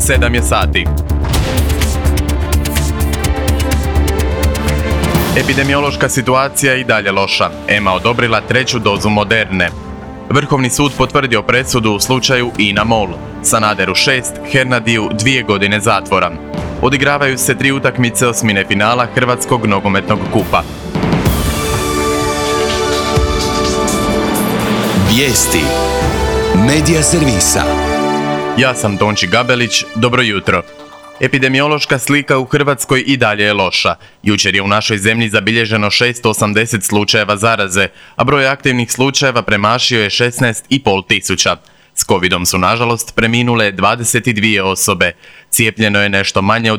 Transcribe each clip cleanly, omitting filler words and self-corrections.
7 je sati. Epidemiološka situacija i dalje loša. EMA odobrila 3. dozu Moderne. Vrhovni sud potvrdio presudu u slučaju INA MOL. Sanaderu 6, Hernadiju 2 godine zatvora. Odigravaju se 3 utakmice osmine finala Hrvatskog nogometnog kupa. Vijesti Medija servisa. Ja sam Tonči Gabelić, dobro jutro. Epidemiološka slika u Hrvatskoj i dalje je loša. Jučer je u našoj zemlji zabilježeno 680 slučajeva zaraze, a broj aktivnih slučajeva premašio je 16,5 tisuća. S covidom su nažalost preminule 22 osobe. Cijepljeno je nešto manje od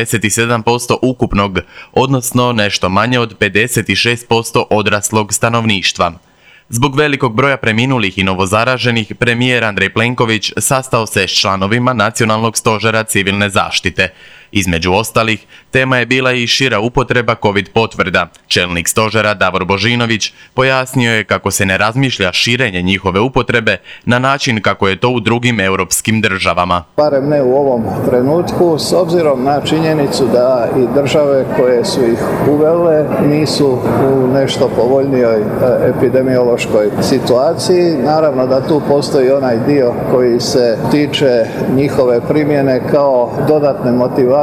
47% ukupnog, odnosno nešto manje od 56% odraslog stanovništva. Zbog velikog broja preminulih i novozaraženih, premijer Andrej Plenković sastao se s članovima Nacionalnog stožera civilne zaštite. Između ostalih, tema je bila i šira upotreba COVID potvrda. Čelnik stožera Davor Božinović pojasnio je kako se ne razmišlja širenje njihove upotrebe na način kako je to u drugim europskim državama. Barem ne u ovom trenutku, s obzirom na činjenicu da i države koje su ih uvele nisu u nešto povoljnijoj epidemiološkoj situaciji. Naravno da tu postoji onaj dio koji se tiče njihove primjene kao dodatne motivacije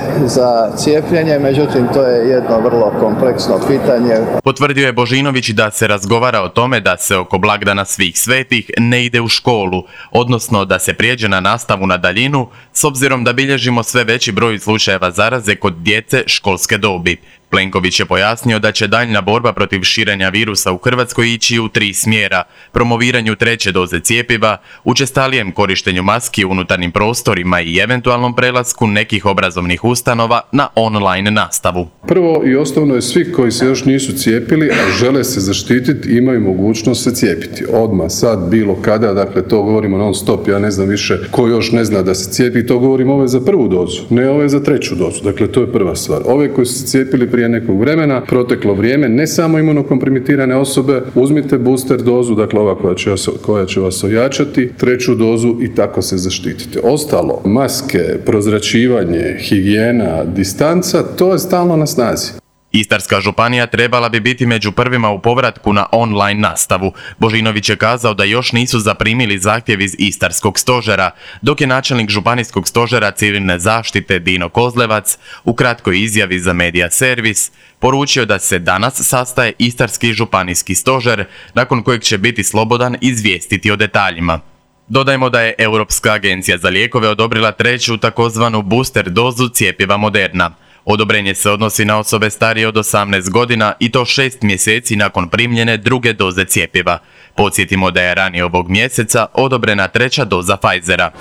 za cijepljenje, međutim to je jedno vrlo kompleksno pitanje. Potvrdio je Božinović da se razgovara o tome da se oko blagdana Svih svetih ne ide u školu, odnosno da se prijeđe na nastavu na daljinu, s obzirom da bilježimo sve veći broj slučajeva zaraze kod djece školske dobi. Plenković je pojasnio da će daljnja borba protiv širenja virusa u Hrvatskoj ići u 3 smjera: promoviranju 3. doze cjepiva, učestalijem korištenju maski u unutarnjim prostorima i eventualnom prelasku nekih obrazovnih ustanova na online nastavu. Prvo i osnovno je svi koji se još nisu cijepili, a žele se zaštititi, imaju mogućnost se cijepiti. Odmah, sad, bilo kada, dakle to govorimo non stop, ja ne znam više ko još ne zna da se cijepi, to govorimo ove za 1. dozu, ne ove za 3. dozu, dakle to je prva stvar. Ove koji su se cijepili prije nekog vremena, proteklo vrijeme, ne samo imunokompromitirane osobe, uzmite booster dozu, dakle ova koja će vas ojačati, 3. dozu i tako se zaštitite. Ostalo, maske, prozračivanje, higijena, distanca, to je stalno na snazi. Istarska županija trebala bi biti među prvima u povratku na online nastavu. Božinović je kazao da još nisu zaprimili zahtjev iz Istarskog stožera, dok je načelnik županijskog stožera civilne zaštite Dino Kozlevac u kratkoj izjavi za Medija servis poručio da se danas sastaje Istarski županijski stožer, nakon kojeg će biti slobodan izvijestiti o detaljima. Dodajmo da je Europska agencija za lijekove odobrila 3. takozvanu booster dozu cjepiva Moderna. Odobrenje se odnosi na osobe starije od 18 godina i to 6 mjeseci nakon primljene 2. doze cjepiva. Podsjetimo da je ranije ovog mjeseca odobrena 3. doza Pfizera.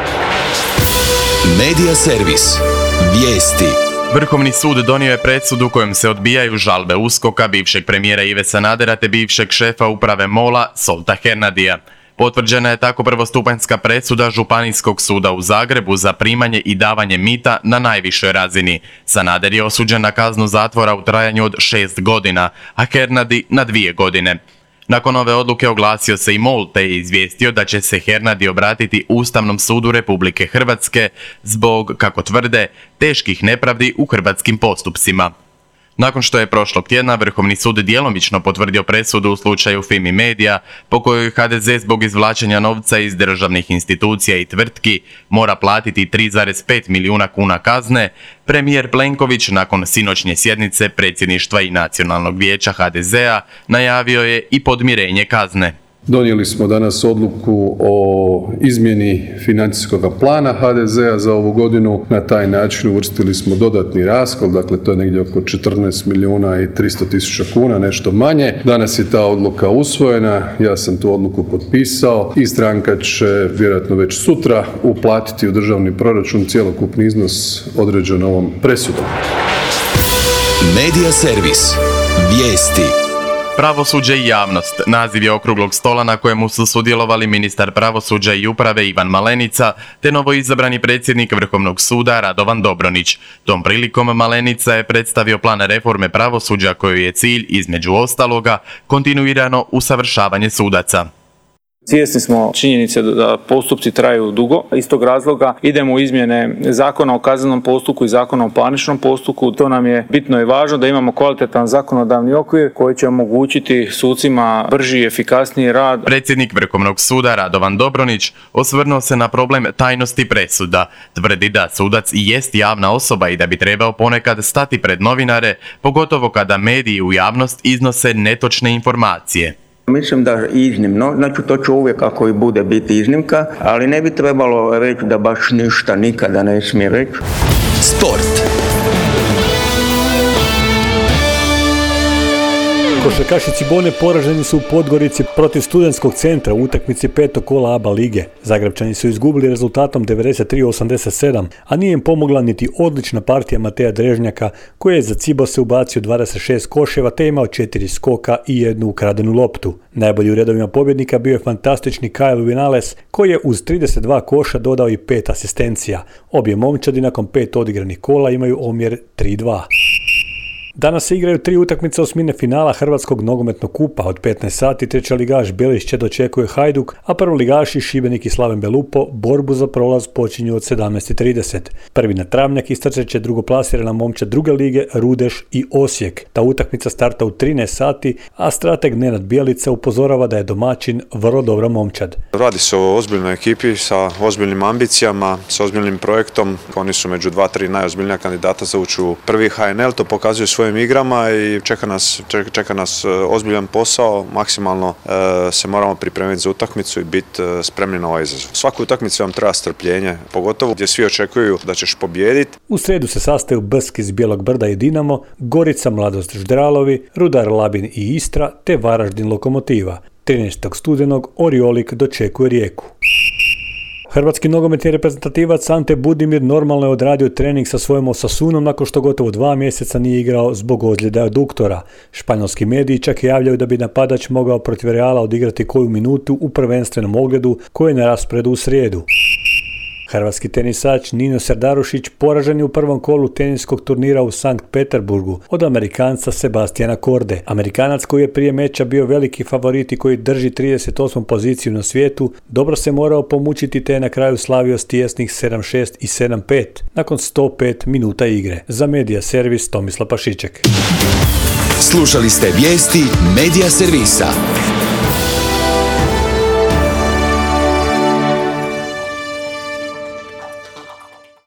Medija servis. Vijesti. Vrhovni sud donio je presudu kojom se odbijaju žalbe USKOK-a, bivšeg premijera Ive Sanadera te bivšeg šefa uprave MOL-a Solta Hernadija. Potvrđena je tako prvostupanjska presuda Županijskog suda u Zagrebu za primanje i davanje mita na najvišoj razini. Sanader je osuđen na kaznu zatvora u trajanju od 6 godina, a Hernadi na 2 godine. Nakon ove odluke oglasio se i MOL te je izvijestio da će se Hernadi obratiti Ustavnom sudu Republike Hrvatske zbog, kako tvrde, teških nepravdi u hrvatskim postupcima. Nakon što je prošlog tjedna Vrhovni sud djelomično potvrdio presudu u slučaju Fimi Media, po kojoj HDZ zbog izvlačenja novca iz državnih institucija i tvrtki mora platiti 3,5 milijuna kuna kazne, premijer Plenković nakon sinoćnje sjednice predsjedništva i Nacionalnog vijeća HDZ-a najavio je i podmirenje kazne. Donijeli smo danas odluku o izmjeni financijskog plana HDZ-a za ovu godinu. Na taj način uvrstili smo dodatni rashod, dakle to je negdje oko 14 milijuna i 300 tisuća kuna, nešto manje. Danas je ta odluka usvojena, ja sam tu odluku potpisao i stranka će vjerojatno već sutra uplatiti u državni proračun cjelokupni iznos određen ovom presudom. Medija servis. Vijesti. Pravosuđe i javnost. Naziv je okruglog stola na kojemu su sudjelovali ministar pravosuđa i uprave Ivan Malenica te novoizabrani predsjednik Vrhovnog suda Radovan Dobronić. Tom prilikom Malenica je predstavio plan reforme pravosuđa kojoj je cilj, između ostaloga, kontinuirano usavršavanje sudaca. Svjesni smo činjenice da postupci traju dugo. Iz tog razloga idemo u izmjene Zakona o kaznenom postupku i Zakona o parničnom postupku. To nam je bitno i važno da imamo kvalitetan zakonodavni okvir koji će omogućiti sucima brži i efikasniji rad. Predsjednik Vrhovnog suda Radovan Dobronić osvrnuo se na problem tajnosti presuda. Tvrdi da sudac i jest javna osoba i da bi trebao ponekad stati pred novinare, pogotovo kada mediji u javnost iznose netočne informacije. Mislim da iznimno, znači to će uvijek ako i bude biti iznimka, ali ne bi trebalo reći da baš ništa nikada ne smije reći. Sport. Košarkaši Cibone poraženi su u Podgorici protiv Studentskog centra u utakmici 5. kola ABA lige. Zagrepčani su izgubili rezultatom 93-87, a nije im pomogla niti odlična partija Mateja Drežnjaka, koji je za Cibose ubacio 26 koševa te imao 4 skoka i 1 ukradenu loptu. Najbolji u redovima pobjednika bio je fantastični Kyle Vinales, koji je uz 32 koša dodao i 5 asistencija. Obje momčadi nakon 5 odigranih kola imaju omjer 3:2. Danas se igraju 3 utakmice osmine finala Hrvatskog nogometnog kupa. Od 15 sati trećeligaš Belišće dočekuje Hajduk, a prvoligaši Šibenik i Slaven Belupo borbu za prolaz počinju od 17:30. Prvi na travnjak istrčat će drugoplasirana momčad druge lige Rudeš i Osijek. Ta utakmica starta u 13 sati, a strateg Nenad Bijelica upozorava da je domaćin vrlo dobra momčad. Radi se o ozbiljnoj ekipi sa ozbiljnim ambicijama, sa ozbiljnim projektom. Oni su među 2-3 najozbiljnija kandidata za ući u prvi HNL, to pokazuju svojim igrama i čeka nas ozbiljan posao, maksimalno se moramo pripremiti za utakmicu i biti spremni na ovaj izazov. Svaku utakmicu vam treba strpljenje, pogotovo gdje svi očekuju da ćeš pobijediti. U sredu se sastaju Brsk iz Bijelog Brda i Dinamo, Gorica, Mladost Ždralovi, Rudar Labin i Istra te Varaždin Lokomotiva. 13. studenog Oriolik dočekuje Rijeku. Hrvatski nogometni reprezentativac Ante Budimir normalno je odradio trening sa svojom Osasunom nakon što gotovo 2 mjeseca nije igrao zbog ozljede aduktora. Španjolski mediji čak javljaju da bi napadač mogao protiv Reala odigrati koju minutu u prvenstvenom ogledu koji je na rasporedu u srijedu. Hrvatski tenisač Nino Serdarušić poražen je u prvom kolu teniskog turnira u Sankt Peterburgu od Amerikanca Sebastiana Korde. Amerikanac koji je prije meča bio veliki favorit i koji drži 38. poziciju na svijetu, dobro se morao pomučiti te je na kraju slavio s tijesnih 7-6 i 7-5 nakon 105 minuta igre. Za Medija Servis Tomislav Pašiček. Slušali ste vijesti Medija Servisa.